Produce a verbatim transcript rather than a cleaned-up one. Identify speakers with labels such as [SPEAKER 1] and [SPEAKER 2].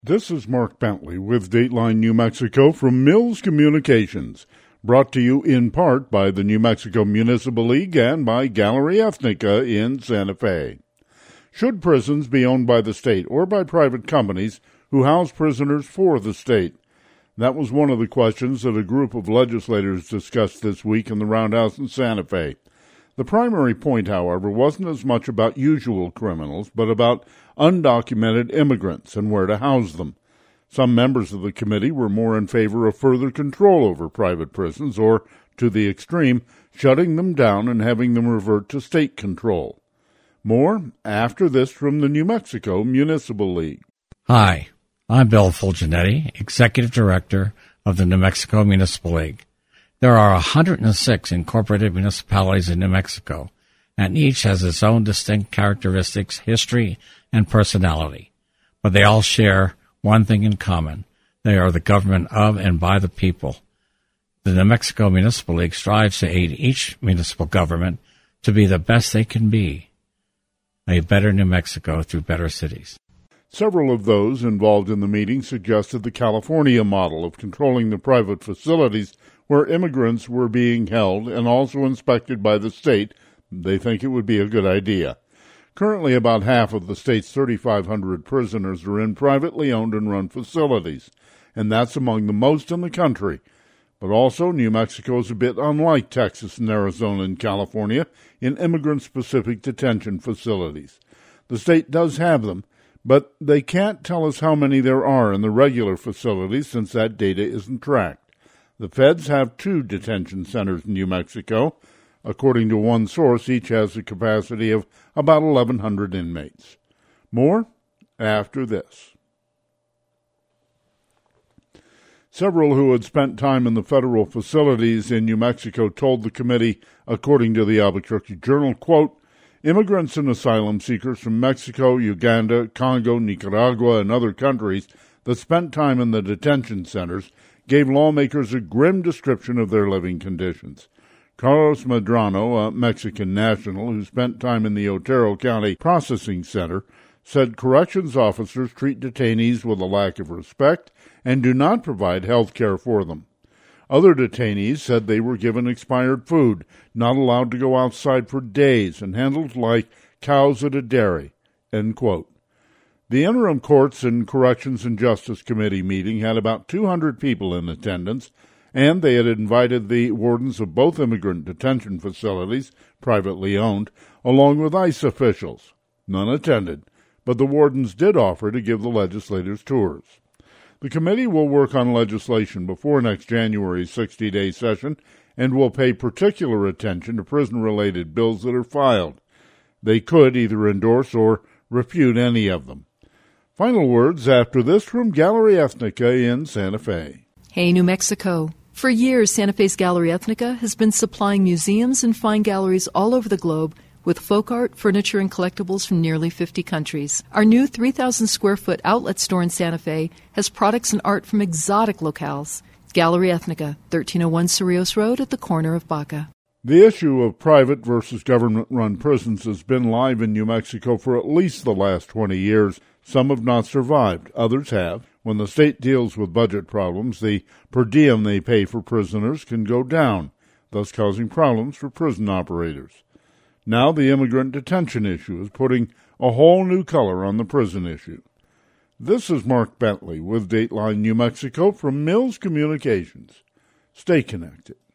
[SPEAKER 1] This is Mark Bentley with Dateline New Mexico from Mills Communications, brought to you in part by the New Mexico Municipal League and by Gallery Ethnica in Santa Fe. Should prisons be owned by the state or by private companies who house prisoners for the state? That was one of the questions that a group of legislators discussed this week in the Roundhouse in Santa Fe. The primary point, however, wasn't as much about usual criminals, but about undocumented immigrants and where to house them. Some members of the committee were more in favor of further control over private prisons, or, to the extreme, shutting them down and having them revert to state control. More after this from the New Mexico Municipal League.
[SPEAKER 2] Hi, I'm Bill Fulgenetti, Executive Director of the New Mexico Municipal League. There are one hundred six incorporated municipalities in New Mexico, and each has its own distinct characteristics, history, and personality. But they all share one thing in common. They are the government of and by the people. The New Mexico Municipal League strives to aid each municipal government to be the best they can be. A better New Mexico through better cities.
[SPEAKER 1] Several of those involved in the meeting suggested the California model of controlling the private facilities where immigrants were being held and also inspected by the state. They think it would be a good idea. Currently, about half of the state's thirty-five hundred prisoners are in privately owned and run facilities, and that's among the most in the country. But also, New Mexico is a bit unlike Texas and Arizona and California in immigrant-specific detention facilities. The state does have them, but they can't tell us how many there are in the regular facilities since that data isn't tracked. The feds have two detention centers in New Mexico. According to one source, each has a capacity of about eleven hundred inmates. More after this. Several who had spent time in the federal facilities in New Mexico told the committee, according to the Albuquerque Journal, quote, immigrants and asylum seekers from Mexico, Uganda, Congo, Nicaragua, and other countries that spent time in the detention centers gave lawmakers a grim description of their living conditions. Carlos Medrano, a Mexican national who spent time in the Otero County Processing Center, said corrections officers treat detainees with a lack of respect and do not provide health care for them. Other detainees said they were given expired food, not allowed to go outside for days, and handled like cows at a dairy. End quote. The Interim Courts and Corrections and Justice Committee meeting had about two hundred people in attendance, and they had invited the wardens of both immigrant detention facilities, privately owned, along with ICE officials. None attended, but the wardens did offer to give the legislators tours. The committee will work on legislation before next January's sixty-day session and will pay particular attention to prison-related bills that are filed. They could either endorse or refute any of them. Final words after this from Gallery Ethnica in Santa Fe.
[SPEAKER 3] Hey, New Mexico. For years, Santa Fe's Gallery Ethnica has been supplying museums and fine galleries all over the globe with folk art, furniture, and collectibles from nearly fifty countries. Our new three thousand square foot outlet store in Santa Fe has products and art from exotic locales. Gallery Ethnica, thirteen oh one Cerrillos Road at the corner of Baca.
[SPEAKER 1] The issue of private versus government-run prisons has been live in New Mexico for at least the last twenty years. Some have not survived. Others have. When the state deals with budget problems, the per diem they pay for prisoners can go down, thus causing problems for prison operators. Now the immigrant detention issue is putting a whole new color on the prison issue. This is Mark Bentley with Dateline New Mexico from Mills Communications. Stay connected.